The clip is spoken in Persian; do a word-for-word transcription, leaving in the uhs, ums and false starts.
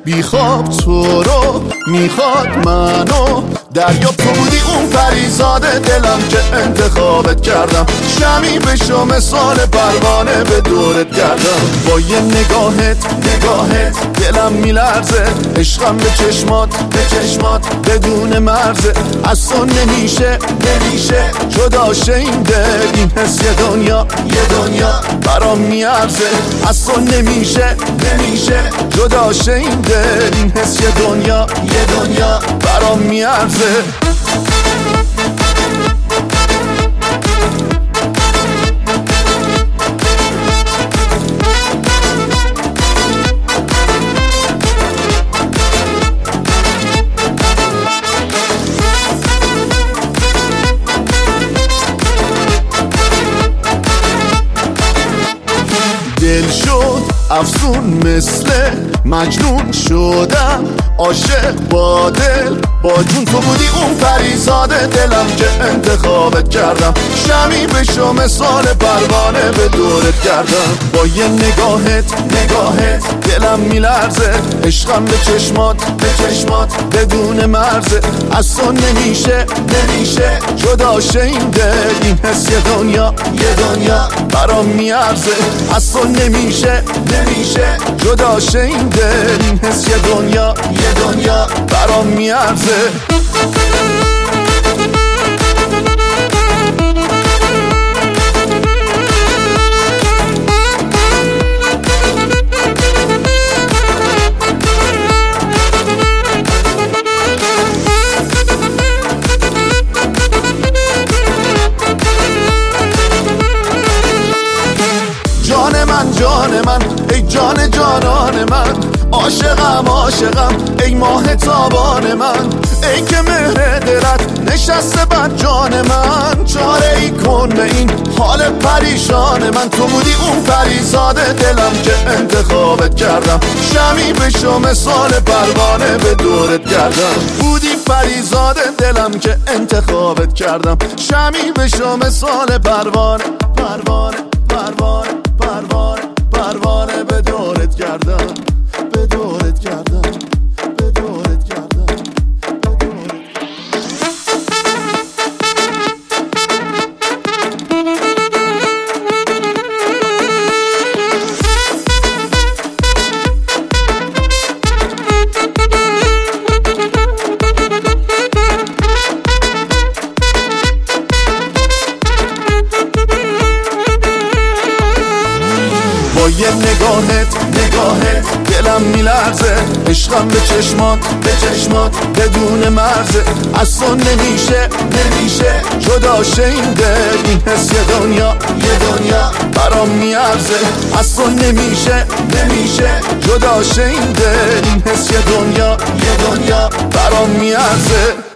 بیخواب تو رو میخواد منو دریا تو بودی اون پریزاد دلم که انتخابت کردم شمی بشو مثال پروانه به دورت گردم با یه نگاهت نگاهت دلم میلرزه عشقم به چشمات به چشمات بدون مرزه از تو نمیشه نمیشه جدا شه این دل این حس یه دنیا یه دنیا برام میارزه از تو نمیشه نمیشه جدا شه این دل این حس یه دنیا یه دنیا برام میارزه دل شد افسون مثل مجنون شدم عاشق با دل با جون تو بودی اون پریزاد دلم که انتخابت کردم شمی بشو مثال پروانه به دورت گردم با یه نگاهت نگاهت دلم میلرزه عشقم به چشمات به چشمات بدون مرزه از تو نمیشه نمیشه جدا شه این دل این حس یه دنیا یه دنیا برام میارزه از تو نمیشه نمیشه جدا شه این دل این حس یه دنیا یه دنیا برام میارزه جان من جان من ای جان جانان من عاشقم عاشقم ای ماه تابان من ای که مهر دلت نشسته بر جان من چاره ای کن به این حال پریشان من تو بودی اون پریزاد دلم که انتخابت کردم شمی بشو مثال پروانه به دورت گردم بودی پریزاد دلم که انتخابت کردم شمی بشو مثال پروانه پروانه پروانه پروانه پروانه به دورت گردم به دورت گردم به دورت گردم به دورت با یه نگاهت نگاهت دلم میلرزه عشقم به چشمات به چشمات بدون مرزه از تو نمیشه نمیشه جدا شه این دل این حس یه دنیا یه دنیا برام میارزه از تو نمیشه نمیشه جدا شه این دل این حس یه دنیا یه دنیا برام میارزه